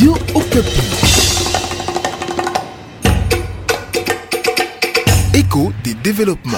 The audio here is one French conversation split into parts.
Radio Okapi. Écho des développements.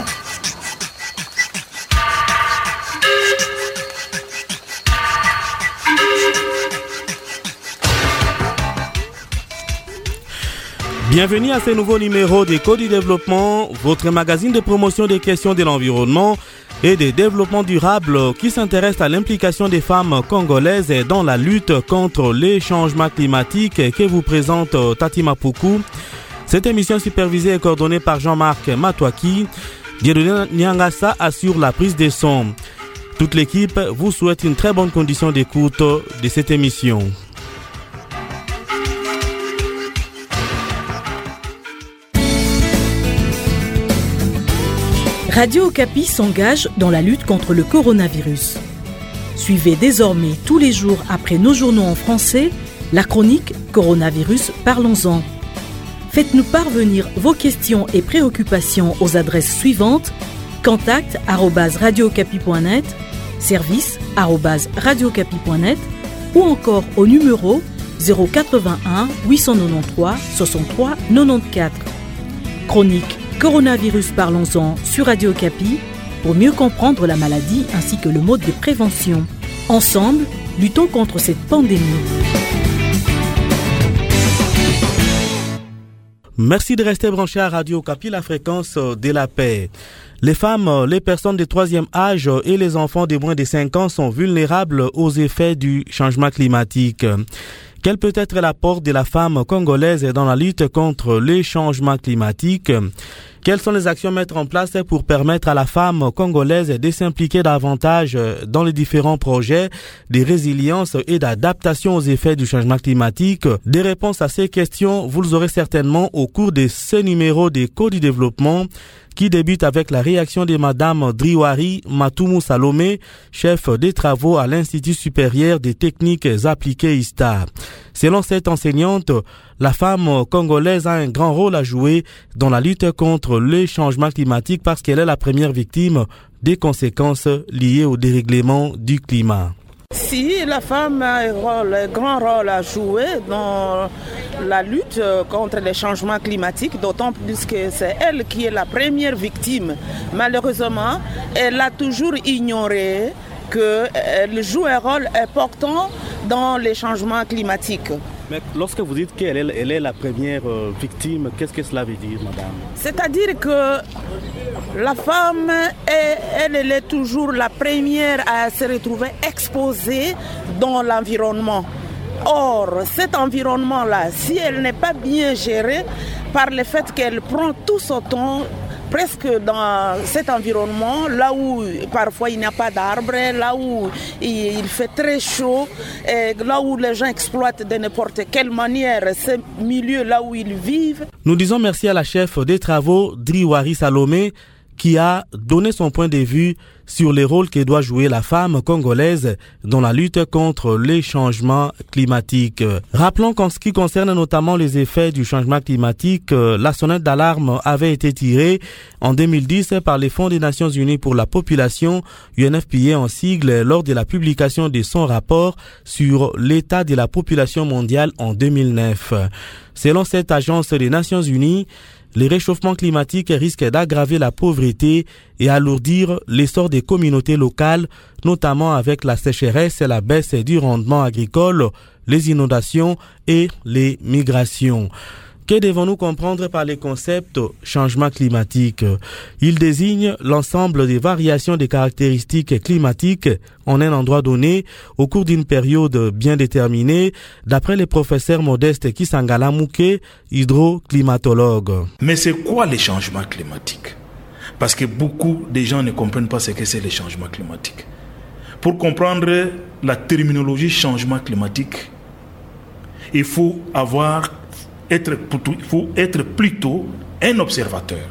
Bienvenue à ce nouveau numéro d'Écho du développement, votre magazine de promotion des questions de l'environnement et des développements durables qui s'intéresse à l'implication des femmes congolaises dans la lutte contre les changements climatiques que vous présente Tati Mapoukou. Cette émission supervisée et coordonnée par Jean-Marc Matouaki. Dieudonné Nyangasa assure la prise des sons. Toute l'équipe vous souhaite une très bonne condition d'écoute de cette émission. Radio Okapi s'engage dans la lutte contre le coronavirus. Suivez désormais tous les jours après nos journaux en français la chronique Coronavirus, parlons-en. Faites-nous parvenir vos questions et préoccupations aux adresses suivantes: contact@radiookapi.net, service@radiookapi.net ou encore au numéro 081 893 63 94. Chronique Coronavirus, parlons-en sur Radio Okapi pour mieux comprendre la maladie ainsi que le mode de prévention. Ensemble, luttons contre cette pandémie. Merci de rester branché à Radio Okapi, la fréquence de la paix. Les femmes, les personnes de troisième âge et les enfants de moins de 5 ans sont vulnérables aux effets du changement climatique. Quel peut être l'apport de la femme congolaise dans la lutte contre les changements climatiques? Quelles sont les actions à mettre en place pour permettre à la femme congolaise de s'impliquer davantage dans les différents projets de résilience et d'adaptation aux effets du changement climatique? Des réponses à ces questions, vous les aurez certainement au cours de ce numéro d'Écho du développement qui débute avec la réaction de Madame Driwari Matumu Salomé, chef des travaux à l'Institut supérieur des techniques appliquées ISTA. Selon cette enseignante, la femme congolaise a un grand rôle à jouer dans la lutte contre les changements climatiques parce qu'elle est la première victime des conséquences liées au dérèglement du climat. Si la femme a un grand rôle à jouer dans la lutte contre les changements climatiques, d'autant plus que c'est elle qui est la première victime. Malheureusement, elle a toujours ignoré qu'elle joue un rôle important dans les changements climatiques. Mais lorsque vous dites qu'elle est la première victime, qu'est-ce que cela veut dire, madame? C'est-à-dire que la femme, elle est toujours la première à se retrouver exposée dans l'environnement. Or, cet environnement-là, si elle n'est pas bien gérée par le fait qu'elle prend tout son temps, presque dans cet environnement, là où parfois il n'y a pas d'arbres, là où il fait très chaud, et là où les gens exploitent de n'importe quelle manière ces milieux là où ils vivent. Nous disons merci à la chef des travaux, Driwari Salomé, qui a donné son point de vue sur les rôles que doit jouer la femme congolaise dans la lutte contre les changements climatiques. Rappelons qu'en ce qui concerne notamment les effets du changement climatique, la sonnette d'alarme avait été tirée en 2010 par les Fonds des Nations Unies pour la population, UNFPA en sigle, lors de la publication de son rapport sur l'état de la population mondiale en 2009. Selon cette agence des Nations Unies, les réchauffements climatiques risquent d'aggraver la pauvreté et alourdir l'essor des communautés locales, notamment avec la sécheresse et la baisse du rendement agricole, les inondations et les migrations. Que devons-nous comprendre par les concepts changement climatique? Il désigne l'ensemble des variations des caractéristiques climatiques en un endroit donné au cours d'une période bien déterminée, d'après le professeur Modeste Kisangala Mouké, hydroclimatologue. Mais c'est quoi les changements climatiques? Parce que beaucoup de gens ne comprennent pas ce que c'est les changements climatiques. Pour comprendre la terminologie changement climatique, il faut être plutôt un observateur.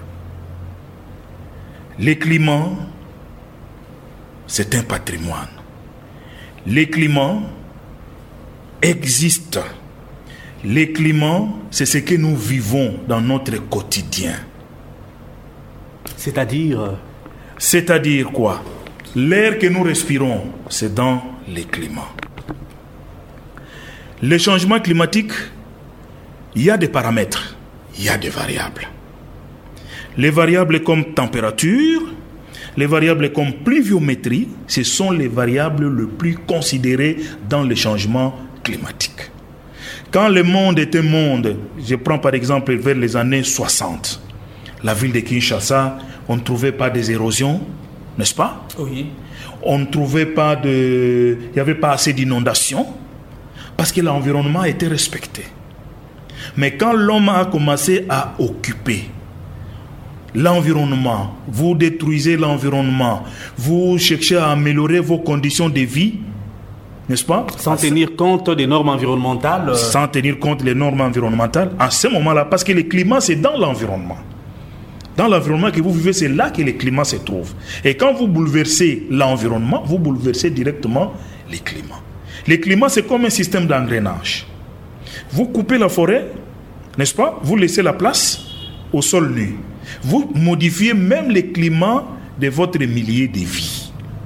Les climats, c'est un patrimoine. Les climats existent. Les climats, c'est ce que nous vivons dans notre quotidien. C'est-à-dire quoi? L'air que nous respirons, c'est dans les climats. Le changement climatique, il y a des paramètres, il y a des variables. Les variables comme température, les variables comme pluviométrie, ce sont les variables les plus considérées dans le changement climatique. Quand le monde était monde, je prends par exemple vers les années 60, la ville de Kinshasa, on ne trouvait pas des érosions, n'est-ce pas? Oui. On ne trouvait pas il n'y avait pas assez d'inondations, parce que l'environnement était respecté. Mais quand l'homme a commencé à occuper l'environnement, vous détruisez l'environnement, vous cherchez à améliorer vos conditions de vie, n'est-ce pas? Sans tenir compte des normes environnementales. Sans tenir compte des normes environnementales, à ce moment-là, parce que le climat, c'est dans l'environnement. Dans l'environnement que vous vivez, c'est là que le climat se trouve. Et quand vous bouleversez l'environnement, vous bouleversez directement le climat. Le climat, c'est comme un système d'engrenage. Vous coupez la forêt, n'est-ce pas? Vous laissez la place au sol nu. Vous modifiez même le climat de votre milieu de vie.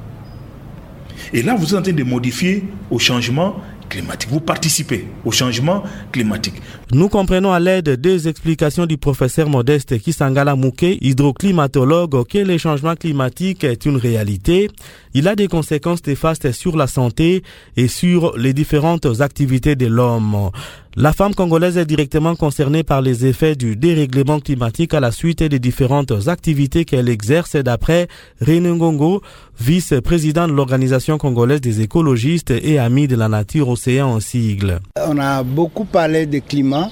Et là, vous êtes en train de modifier au changement climatique. Vous participez au changement climatique. Nous comprenons à l'aide des explications du professeur Modeste Kisangala Mouké, hydroclimatologue, que le changement climatique est une réalité. Il a des conséquences néfastes sur la santé et sur les différentes activités de l'homme. La femme congolaise est directement concernée par les effets du dérèglement climatique à la suite des différentes activités qu'elle exerce, d'après René Ngongo, vice-président de l'Organisation congolaise des écologistes et amis de la nature Océan en sigle. On a beaucoup parlé de climat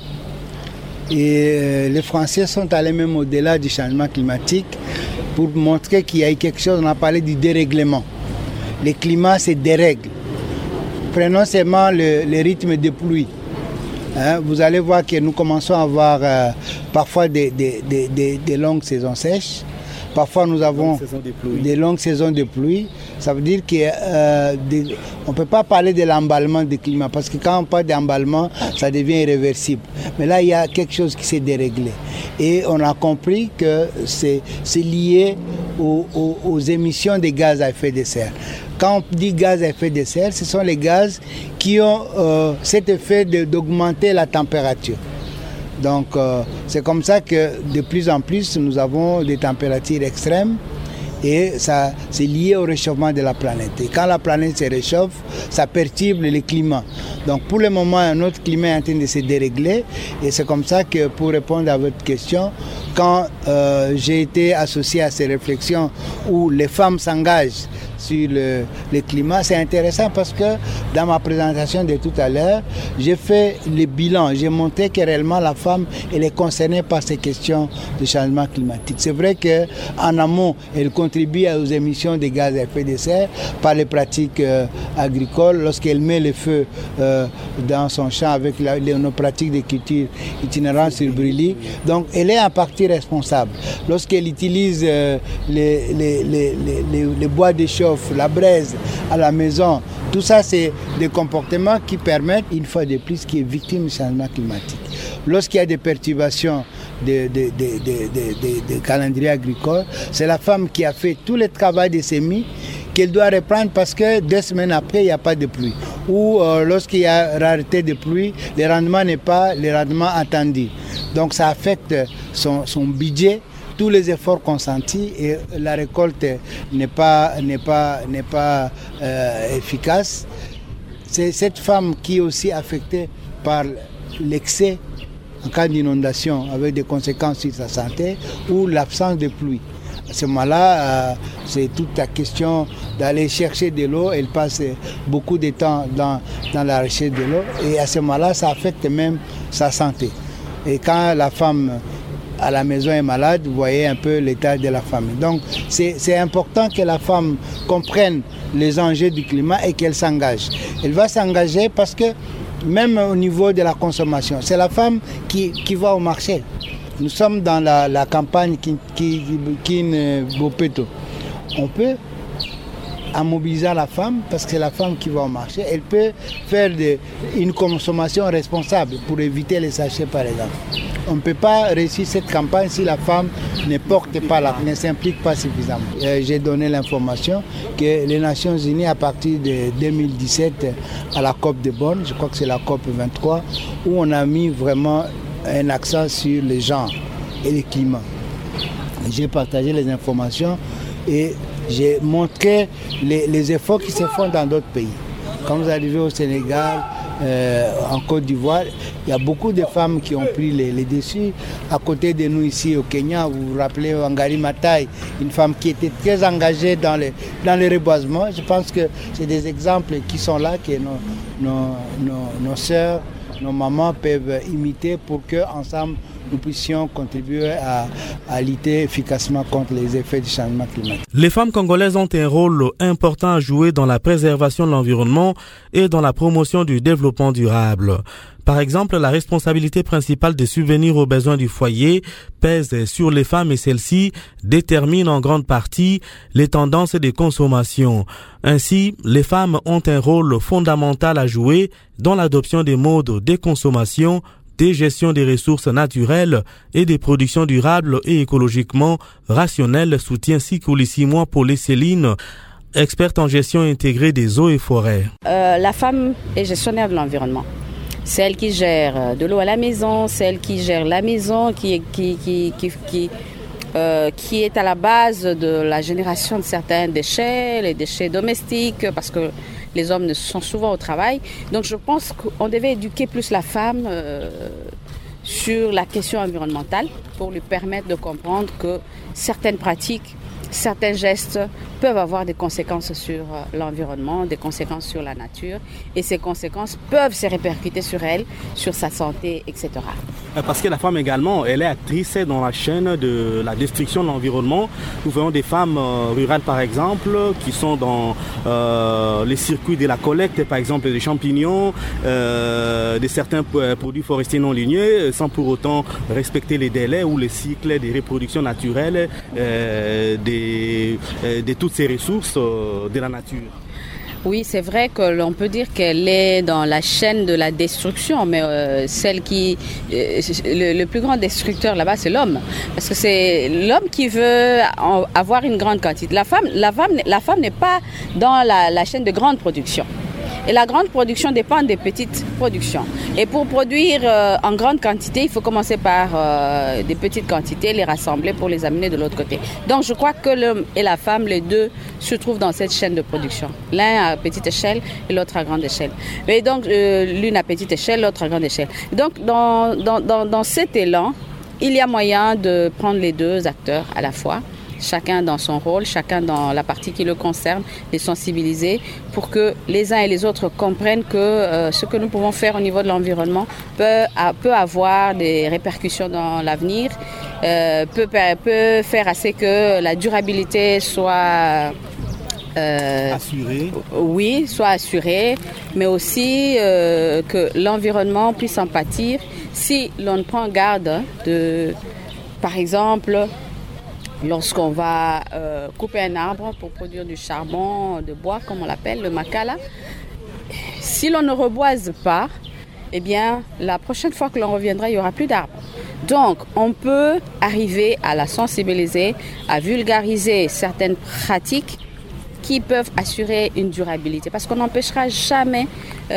et les Français sont allés même au-delà du changement climatique pour montrer qu'il y a eu quelque chose. On a parlé du dérèglement. Le climat se dérègle. Prenons seulement le rythme de pluie. Vous allez voir que nous commençons à avoir parfois des longues saisons sèches. Parfois nous avons des longues saisons de pluie. Ça veut dire qu'on ne peut pas parler de l'emballement du climat, parce que quand on parle d'emballement, ça devient irréversible. Mais là, il y a quelque chose qui s'est déréglé. Et on a compris que c'est lié aux émissions de gaz à effet de serre. Quand on dit gaz à effet de serre, ce sont les gaz qui ont cet effet d'augmenter la température. Donc c'est comme ça que de plus en plus nous avons des températures extrêmes et ça c'est lié au réchauffement de la planète. Et quand la planète se réchauffe, ça perturbe le climat. Donc pour le moment, notre climat est en train de se dérégler et c'est comme ça que pour répondre à votre question, quand j'ai été associé à ces réflexions où les femmes s'engagent sur le climat, c'est intéressant parce que dans ma présentation de tout à l'heure, j'ai fait le bilan, j'ai montré que réellement la femme elle est concernée par ces questions de changement climatique. C'est vrai qu'en amont, elle contribue aux émissions de gaz à effet de serre par les pratiques agricoles, lorsqu'elle met le feu dans son champ avec nos pratiques de culture itinérante sur brûlis. Donc elle est en partie responsable. Lorsqu'elle utilise les bois de chauffe, la braise à la maison, tout ça c'est des comportements qui permettent, une fois de plus, qui est victime du changement climatique. Lorsqu'il y a des perturbations de calendrier agricole, c'est la femme qui a fait tout le travail des semis qu'elle doit reprendre parce que 2 semaines après, il n'y a pas de pluie. Ou lorsqu'il y a rareté de pluie, le rendement n'est pas le rendement attendu. Donc ça affecte son budget, tous les efforts consentis et la récolte n'est pas efficace. C'est cette femme qui est aussi affectée par l'excès en cas d'inondation avec des conséquences sur sa santé ou l'absence de pluie. À ce moment-là, c'est toute la question d'aller chercher de l'eau. Elle passe beaucoup de temps dans la recherche de l'eau et à ce moment-là, ça affecte même sa santé. Et quand la femme à la maison est malade, vous voyez un peu l'état de la famille. Donc c'est important que la femme comprenne les enjeux du climat et qu'elle s'engage. Elle va s'engager parce que même au niveau de la consommation, c'est la femme qui va au marché. Nous sommes dans la campagne Bopeto. On peut, en mobilisant la femme, parce que c'est la femme qui va au marché, elle peut faire une consommation responsable pour éviter les sachets par exemple. On ne peut pas réussir cette campagne si la femme ne s'implique pas suffisamment. J'ai donné l'information que les Nations Unies, à partir de 2017, à la COP de Bonn, je crois que c'est la COP 23, où on a mis vraiment un accent sur les genres et le climat. J'ai partagé les informations et j'ai montré les efforts qui se font dans d'autres pays. Quand vous arrivez au Sénégal, en Côte d'Ivoire, il y a beaucoup de femmes qui ont pris les dessus. À côté de nous ici au Kenya, vous vous rappelez Wangari Maathai, une femme qui était très engagée dans le reboisement. Je pense que c'est des exemples qui sont là, que nos sœurs, nos mamans peuvent imiter pour qu'ensemble nous puissions contribuer à lutter efficacement contre les effets du changement climatique. Les femmes congolaises ont un rôle important à jouer dans la préservation de l'environnement et dans la promotion du développement durable. Par exemple, la responsabilité principale de subvenir aux besoins du foyer pèse sur les femmes et celles-ci déterminent en grande partie les tendances de consommation. Ainsi, les femmes ont un rôle fondamental à jouer dans l'adoption des modes de consommation, des gestions des ressources naturelles et des productions durables et écologiquement rationnelles, soutient Sikoulissimwa Paulé Céline, experte en gestion intégrée des eaux et forêts. La femme est gestionnaire de l'environnement. C'est elle qui gère de l'eau à la maison, c'est elle qui gère la maison, qui est à la base de la génération de certains déchets, les déchets domestiques, parce que les hommes sont souvent au travail. Donc je pense qu'on devait éduquer plus la femme sur la question environnementale pour lui permettre de comprendre que certaines pratiques, certains gestes peuvent avoir des conséquences sur l'environnement, des conséquences sur la nature, et ces conséquences peuvent se répercuter sur elle, sur sa santé, etc. Parce que la femme également, elle est actrice dans la chaîne de la destruction de l'environnement. Nous voyons des femmes rurales par exemple qui sont dans les circuits de la collecte par exemple des champignons, de certains produits forestiers non ligneux, sans pour autant respecter les délais ou les cycles de reproduction naturelle de toutes ces ressources de la nature. Oui, c'est vrai que l'on peut dire qu'elle est dans la chaîne de la destruction, mais le plus grand destructeur là-bas, c'est l'homme, parce que c'est l'homme qui veut avoir une grande quantité. La femme n'est pas dans la chaîne de grande production. Et la grande production dépend des petites productions. Et pour produire en grande quantité, il faut commencer par des petites quantités, les rassembler pour les amener de l'autre côté. Donc je crois que l'homme et la femme, les deux, se trouvent dans cette chaîne de production. L'un à petite échelle et l'autre à grande échelle. Et donc l'une à petite échelle, l'autre à grande échelle. Donc dans cet élan, il y a moyen de prendre les deux acteurs à la fois. Chacun dans son rôle, chacun dans la partie qui le concerne, les sensibiliser pour que les uns et les autres comprennent que ce que nous pouvons faire au niveau de l'environnement peut avoir des répercussions dans l'avenir, peut faire assez que la durabilité soit assurée. Oui, soit assurée, mais aussi que l'environnement puisse en pâtir si l'on prend garde de, par exemple, lorsqu'on va couper un arbre pour produire du charbon de bois, comme on l'appelle, le makala, si l'on ne reboise pas, eh bien, la prochaine fois que l'on reviendra, il n'y aura plus d'arbres. Donc, on peut arriver à la sensibiliser, à vulgariser certaines pratiques qui peuvent assurer une durabilité. Parce qu'on n'empêchera jamais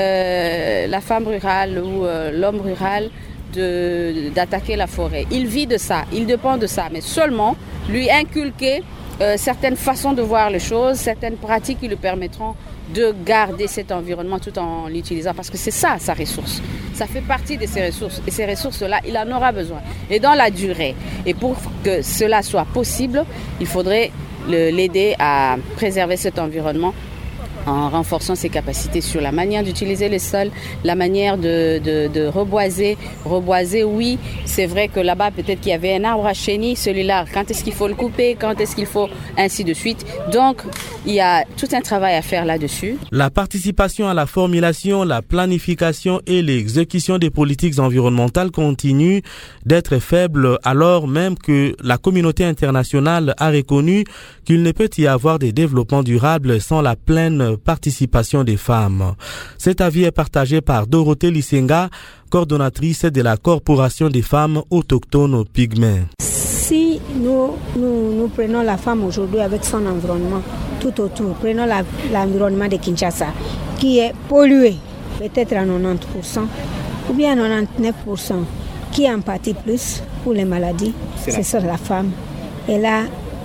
la femme rurale ou l'homme rural d'attaquer la forêt. Il vit de ça, il dépend de ça, mais seulement lui inculquer certaines façons de voir les choses, certaines pratiques qui lui permettront de garder cet environnement tout en l'utilisant, parce que c'est ça sa ressource. Ça fait partie de ses ressources, et ces ressources-là, il en aura besoin, et dans la durée. Et pour que cela soit possible, il faudrait l'aider à préserver cet environnement en renforçant ses capacités sur la manière d'utiliser les sols, la manière de reboiser. Reboiser, oui, c'est vrai que là-bas, peut-être qu'il y avait un arbre à chenille, celui-là, quand est-ce qu'il faut le couper, quand est-ce qu'il faut, ainsi de suite. Donc, il y a tout un travail à faire là-dessus. La participation à la formulation, la planification et l'exécution des politiques environnementales continue d'être faible, alors même que la communauté internationale a reconnu qu'il ne peut y avoir de développement durable sans la pleine participation des femmes. Cet avis est partagé par Dorothée Lisenga, coordonnatrice de la Corporation des femmes autochtones pygmées. Si nous prenons la femme aujourd'hui avec son environnement tout autour, prenons l'environnement de Kinshasa, qui est pollué, peut-être à 90%, ou bien à 99%, qui en pâtit plus pour les maladies, c'est sur la femme. Elle a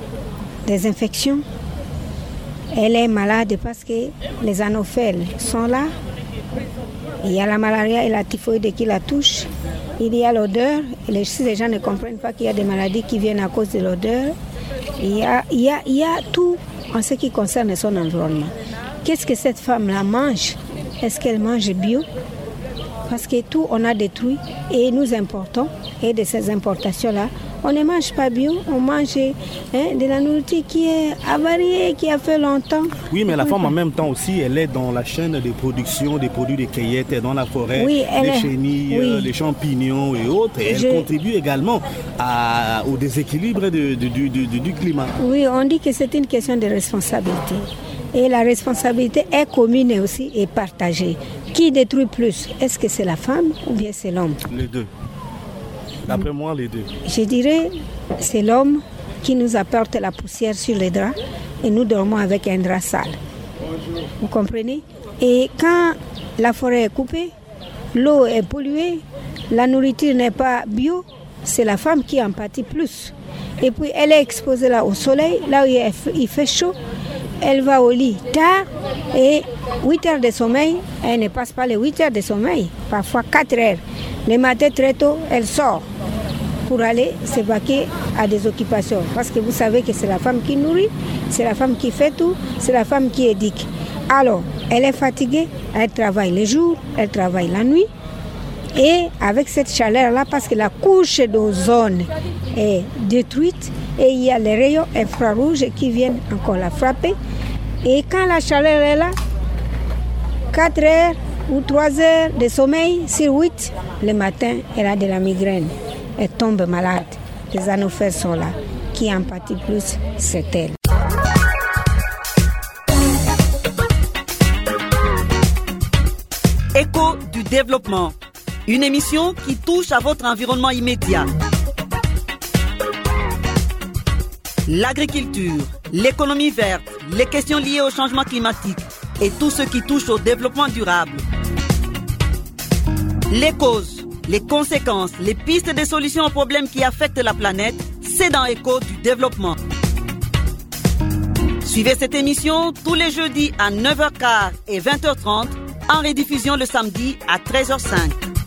des infections, elle est malade parce que les anophèles sont là. Il y a la malaria et la typhoïde qui la touchent. Il y a l'odeur. Et si les gens ne comprennent pas qu'il y a des maladies qui viennent à cause de l'odeur, il y a tout en ce qui concerne son environnement. Qu'est-ce que cette femme-là mange? Est-ce qu'elle mange bio? Parce que tout, on a détruit et nous importons. Et de ces importations-là, on ne mange pas bio, on mange de la nourriture qui est avariée, qui a fait longtemps. Oui, mais la femme en même temps aussi, elle est dans la chaîne de production des produits de cueillette, dans la forêt, les chenilles, les champignons et autres. Et elle contribue également au déséquilibre du climat. Oui, on dit que c'est une question de responsabilité. Et la responsabilité est commune aussi et partagée. Qui détruit plus? Est-ce que c'est la femme ou bien c'est l'homme? Les deux. D'après moi, les deux. Je dirais c'est l'homme qui nous apporte la poussière sur les draps et nous dormons avec un drap sale. Vous comprenez? Et quand la forêt est coupée, l'eau est polluée, la nourriture n'est pas bio, c'est la femme qui en pâtit plus. Et puis elle est exposée là au soleil, là où il fait chaud. Elle va au lit tard et 8 heures de sommeil, elle ne passe pas les 8 heures de sommeil, parfois 4 heures. Le matin très tôt, elle sort pour aller se vaquer à des occupations. Parce que vous savez que c'est la femme qui nourrit, c'est la femme qui fait tout, c'est la femme qui éduque. Alors, elle est fatiguée, elle travaille le jour, elle travaille la nuit. Et avec cette chaleur-là, parce que la couche d'ozone est détruite, et il y a les rayons infrarouges qui viennent encore la frapper. Et quand la chaleur est là, 4 heures ou 3 heures de sommeil sur 8, le matin, elle a de la migraine. Elle tombe malade. Les anophèles sont là. Qui en pâtit plus, c'est elle. Écho du développement. Une émission qui touche à votre environnement immédiat. L'agriculture, l'économie verte, les questions liées au changement climatique et tout ce qui touche au développement durable. Les causes, les conséquences, les pistes de solutions aux problèmes qui affectent la planète, c'est dans Écho du développement. Suivez cette émission tous les jeudis à 9h15 et 20h30, en rediffusion le samedi à 13h05.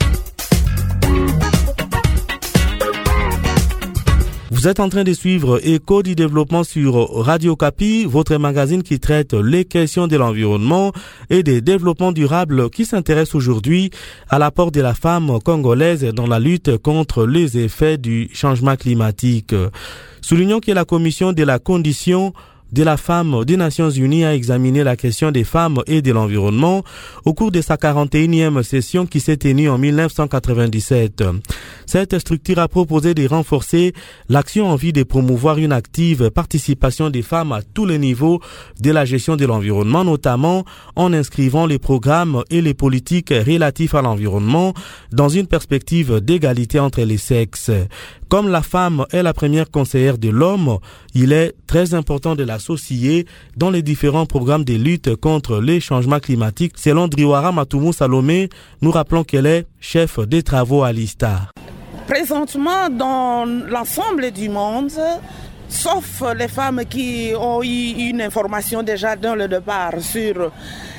Vous êtes en train de suivre Écho du développement sur Radio Capi, votre magazine qui traite les questions de l'environnement et des développements durables qui s'intéresse aujourd'hui à l'apport de la femme congolaise dans la lutte contre les effets du changement climatique. Soulignons que la Commission de la condition de la femme des Nations Unies a examiné la question des femmes et de l'environnement au cours de sa 41e session qui s'est tenue en 1997. Cette structure a proposé de renforcer l'action en vue de promouvoir une active participation des femmes à tous les niveaux de la gestion de l'environnement, notamment en inscrivant les programmes et les politiques relatifs à l'environnement dans une perspective d'égalité entre les sexes. Comme la femme est la première conseillère de l'homme, il est très important de l'associer dans les différents programmes de lutte contre les changements climatiques. Selon Driwara Matumu Salomé, nous rappelons qu'elle est chef des travaux à l'ISTAR. Présentement, dans l'ensemble du monde, sauf les femmes qui ont eu une information déjà dans le départ sur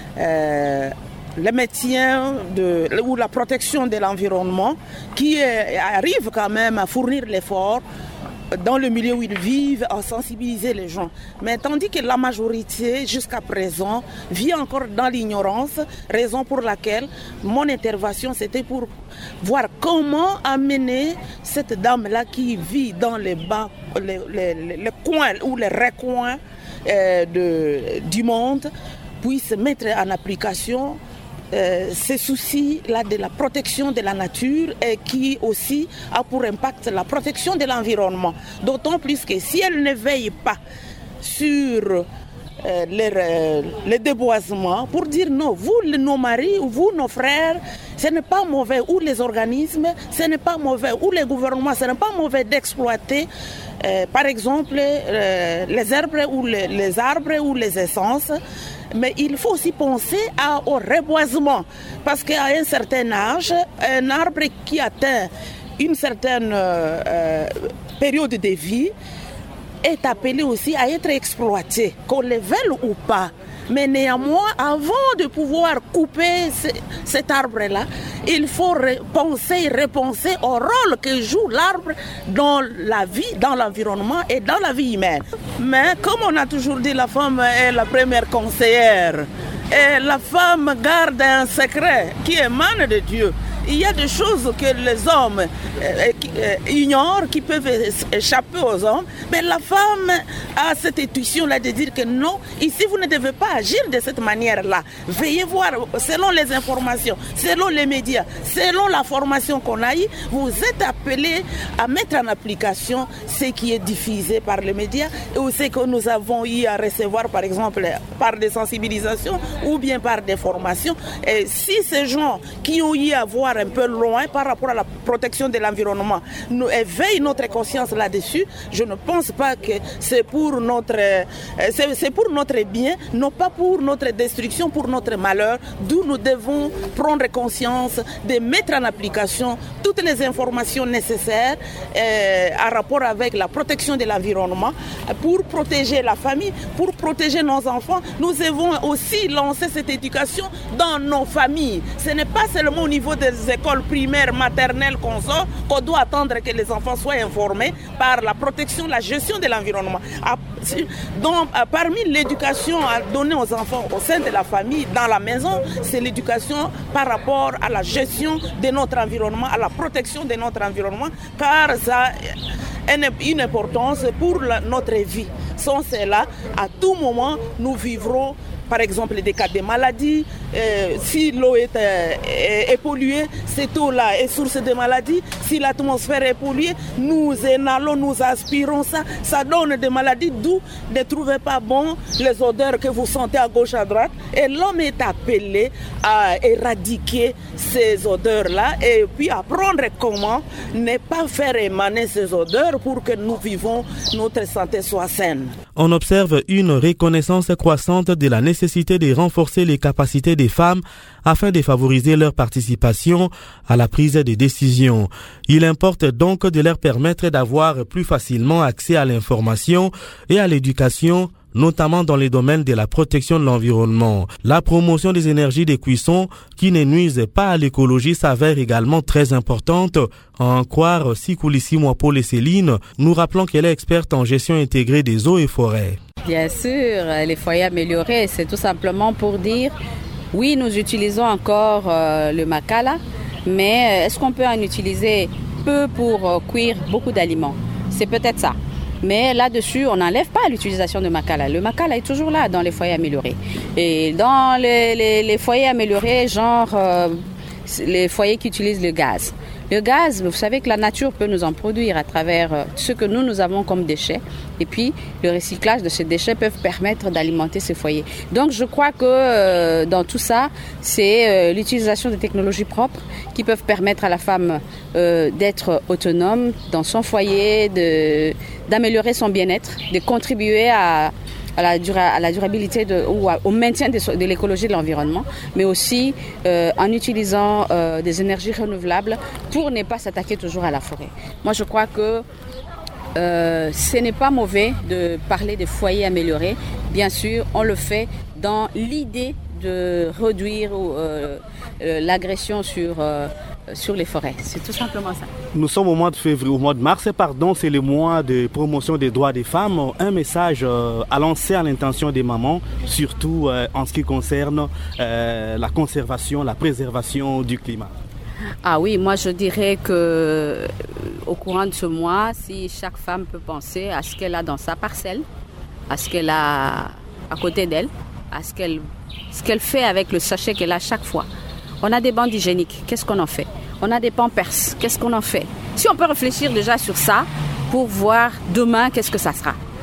le maintien ou la protection de l'environnement, qui arrive quand même à fournir l'effort dans le milieu où ils vivent, à sensibiliser les gens. Mais tandis que la majorité, jusqu'à présent, vit encore dans l'ignorance, raison pour laquelle mon intervention, c'était pour voir comment amener cette dame-là qui vit dans les coins ou les recoins du monde, puisse mettre en application ces soucis-là de la protection de la nature et qui aussi a pour impact la protection de l'environnement. D'autant plus que si elle ne veille pas sur les déboisements pour dire non, vous, nos maris, ou vous, nos frères, ce n'est pas mauvais, ou les organismes, ce n'est pas mauvais, ou les gouvernements, ce n'est pas mauvais d'exploiter, par exemple, les arbres ou les essences. Mais il faut aussi penser au reboisement, parce qu'à un certain âge, un arbre qui atteint une certaine période de vie est appelé aussi à être exploité, qu'on le veuille ou pas. Mais néanmoins, avant de pouvoir couper cet arbre-là, il faut repenser au rôle que joue l'arbre dans la vie, dans l'environnement et dans la vie humaine. Mais comme on a toujours dit, la femme est la première conseillère. Et la femme garde un secret qui émane de Dieu. Il y a des choses que les hommes ignorent, qui peuvent échapper aux hommes. Mais la femme a cette intuition-là de dire que non, ici vous ne devez pas agir de cette manière-là. Veuillez voir, selon les informations, selon les médias, selon la formation qu'on a eue, vous êtes appelés à mettre en application ce qui est diffusé par les médias ou ce que nous avons eu à recevoir, par exemple, par des sensibilisations ou bien par des formations. Et si ces gens qui ont eu à voir un peu loin par rapport à la protection de l'environnement nous éveillent notre conscience là-dessus, je ne pense pas que c'est pour notre bien, non pas pour notre destruction, pour notre malheur, d'où nous devons prendre conscience de mettre en application toutes les informations nécessaires en rapport avec la protection de l'environnement pour protéger la famille, pour protéger nos enfants. Nous devons aussi lancer cette éducation dans nos familles. Ce n'est pas seulement au niveau des écoles primaires, maternelles qu'on doit attendre que les enfants soient informés par la protection, la gestion de l'environnement. Donc, parmi l'éducation à donner aux enfants au sein de la famille, dans la maison, c'est l'éducation par rapport à la gestion de notre environnement, à la protection de notre environnement, car ça a une importance pour notre vie. Sans cela, à tout moment, nous vivrons par exemple des cas de maladies. Si l'eau est polluée, cette eau-là est source de maladies. Si l'atmosphère est polluée, nous inhalons, nous aspirons ça donne des maladies, d'où ne trouvez pas bon les odeurs que vous sentez à gauche, à droite. Et l'homme est appelé à éradiquer ces odeurs-là et puis apprendre comment ne pas faire émaner ces odeurs pour que nous vivons, notre santé soit saine. On observe une reconnaissance croissante de la nécessité de renforcer les capacités des femmes afin de favoriser leur participation à la prise des décisions. Il importe donc de leur permettre d'avoir plus facilement accès à l'information et à l'éducation, notamment dans les domaines de la protection de l'environnement. La promotion des énergies de cuisson qui ne nuisent pas à l'écologie s'avère également très importante. À en croire Sikoulissi Mwapo Céline, nous rappelons qu'elle est experte en gestion intégrée des eaux et forêts. Bien sûr, les foyers améliorés, c'est tout simplement pour dire, oui, nous utilisons encore le makala, mais est-ce qu'on peut en utiliser peu pour cuire beaucoup d'aliments? C'est peut-être ça. Mais là-dessus, on n'enlève pas l'utilisation de makala. Le makala est toujours là dans les foyers améliorés. Et dans les foyers améliorés, genre les foyers qui utilisent le gaz. Le gaz, vous savez que la nature peut nous en produire à travers ce que nous avons comme déchets. Et puis, le recyclage de ces déchets peut permettre d'alimenter ces foyers. Donc, je crois que dans tout ça, c'est l'utilisation de technologies propres qui peuvent permettre à la femme d'être autonome dans son foyer, d'améliorer son bien-être, de contribuer à la durabilité ou au maintien de l'écologie de l'environnement, mais aussi en utilisant des énergies renouvelables pour ne pas s'attaquer toujours à la forêt. Moi, je crois que ce n'est pas mauvais de parler de foyers améliorés. Bien sûr, on le fait dans l'idée de réduire l'agression sur les forêts. C'est tout simplement ça. Nous sommes au mois de février, au mois de mars, c'est le mois de promotion des droits des femmes. Un message à lancer à l'intention des mamans, surtout en ce qui concerne la conservation, la préservation du climat. Ah oui, moi je dirais que au courant de ce mois, si chaque femme peut penser à ce qu'elle a dans sa parcelle, à ce qu'elle a à côté d'elle, à ce qu'elle fait avec le sachet qu'elle a chaque fois. On a des bandes hygiéniques, qu'est-ce qu'on en fait? On a des pampers, qu'est-ce qu'on en fait? Si on peut réfléchir déjà sur ça pour voir demain qu'est-ce que ça sera.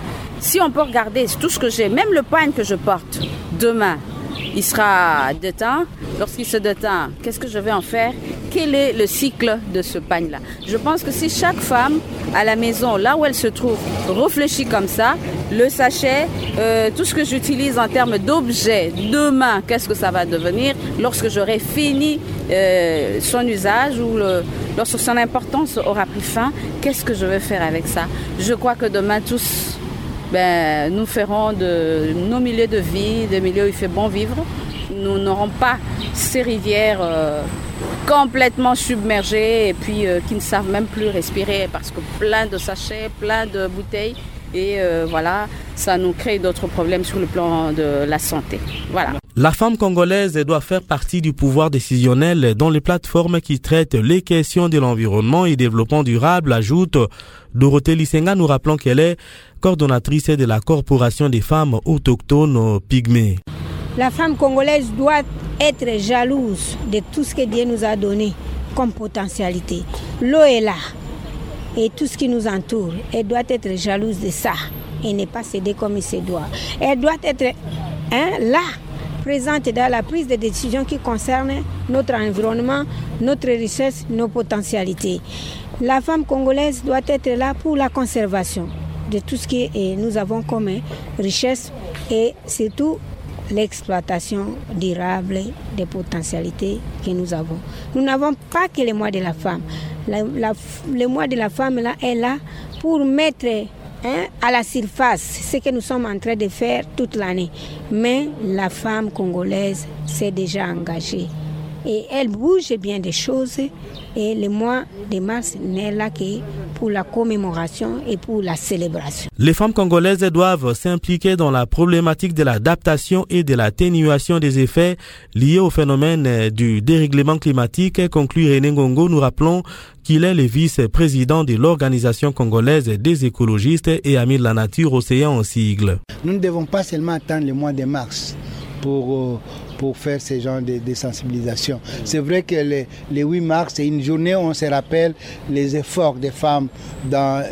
Si on peut regarder tout ce que j'ai, même le pagne que je porte demain, il sera déteint. Lorsqu'il se déteint, qu'est-ce que je vais en faire? Quel est le cycle de ce pagne-là? Je pense que si chaque femme à la maison, là où elle se trouve, réfléchit comme ça, le sachet, tout ce que j'utilise en termes d'objets, demain, qu'est-ce que ça va devenir lorsque j'aurai fini son usage ou lorsque son importance aura pris fin, qu'est-ce que je vais faire avec ça? Je crois que demain, tous, nous ferons de nos milieux de vie, des milieux où il fait bon vivre. Nous n'aurons pas ces rivières complètement submergées et puis qui ne savent même plus respirer parce que plein de sachets, plein de bouteilles et voilà, ça nous crée d'autres problèmes sur le plan de la santé. Voilà. La femme congolaise doit faire partie du pouvoir décisionnel dans les plateformes qui traitent les questions de l'environnement et développement durable, ajoute Dorothée Lisenga, nous rappelant qu'elle est coordonnatrice de la Corporation des femmes autochtones pygmées. La femme congolaise doit être jalouse de tout ce que Dieu nous a donné comme potentialité. L'eau est là et tout ce qui nous entoure. Elle doit être jalouse de ça et ne pas céder comme il se doit. Elle doit être là, présente dans la prise de décision qui concerne notre environnement, notre richesse, nos potentialités. La femme congolaise doit être là pour la conservation de tout ce que nous avons comme richesse et surtout l'exploitation durable des potentialités que nous avons. Nous n'avons pas que le mois de la femme. Le mois de la femme là, est là pour mettre à la surface ce que nous sommes en train de faire toute l'année. Mais la femme congolaise s'est déjà engagée. Et elle bouge bien des choses. Et le mois de mars n'est là que pour la commémoration et pour la célébration. Les femmes congolaises doivent s'impliquer dans la problématique de l'adaptation et de l'atténuation des effets liés au phénomène du dérèglement climatique, conclut René Ngongo. Nous rappelons qu'il est le vice-président de l'Organisation congolaise des écologistes et amis de la nature, Océan en sigle. Nous ne devons pas seulement attendre le mois de mars pour faire ce genre de sensibilisation. C'est vrai que le 8 mars, c'est une journée où on se rappelle les efforts des femmes dans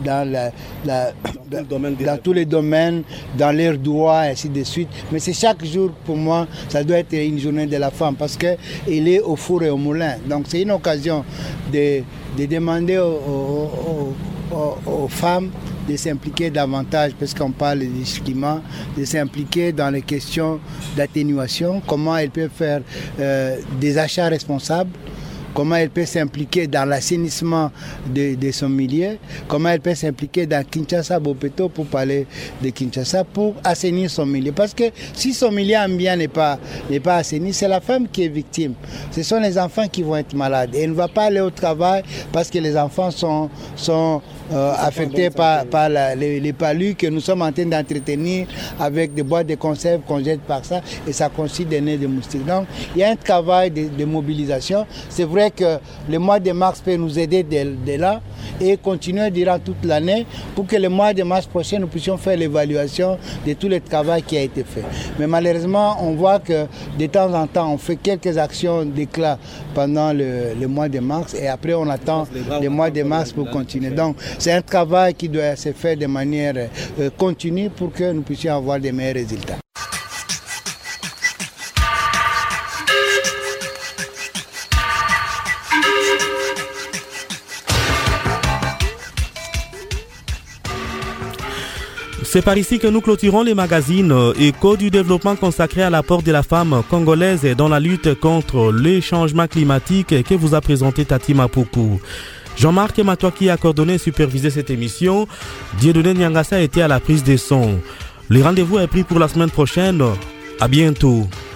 tous les domaines, dans leurs droits, et ainsi de suite. Mais c'est chaque jour, pour moi, ça doit être une journée de la femme parce qu'elle est au four et au moulin. Donc c'est une occasion de demander aux femmes de s'impliquer davantage, parce qu'on parle du climat, de s'impliquer dans les questions d'atténuation, comment elles peuvent faire des achats responsables, comment elle peut s'impliquer dans l'assainissement de son milieu, comment elle peut s'impliquer dans Kinshasa, Bopeto, pour parler de Kinshasa, pour assainir son milieu. Parce que si son milieu ambiant n'est pas assaini, c'est la femme qui est victime. Ce sont les enfants qui vont être malades. Et elle ne va pas aller au travail parce que les enfants sont affectés par les palus que nous sommes en train d'entretenir avec des boîtes de conserve qu'on jette par ça, et ça constitue des nez de moustiques. Donc, il y a un travail de mobilisation. C'est vrai que le mois de mars peut nous aider de là et continuer durant toute l'année pour que le mois de mars prochain, nous puissions faire l'évaluation de tout le travail qui a été fait. Mais malheureusement, on voit que de temps en temps, on fait quelques actions d'éclat pendant le mois de mars et après on attend le mois de mars pour continuer. Donc, c'est un travail qui doit se faire de manière continue pour que nous puissions avoir des meilleurs résultats. C'est par ici que nous clôturons les magazines Écho du développement consacrés à l'apport de la femme congolaise dans la lutte contre les changements climatiques que vous a présenté Tati Mapoukou. Jean-Marc Matouaki a coordonné et supervisé cette émission. Dieudonné Nyangasa était à la prise des sons. Le rendez-vous est pris pour la semaine prochaine. À bientôt.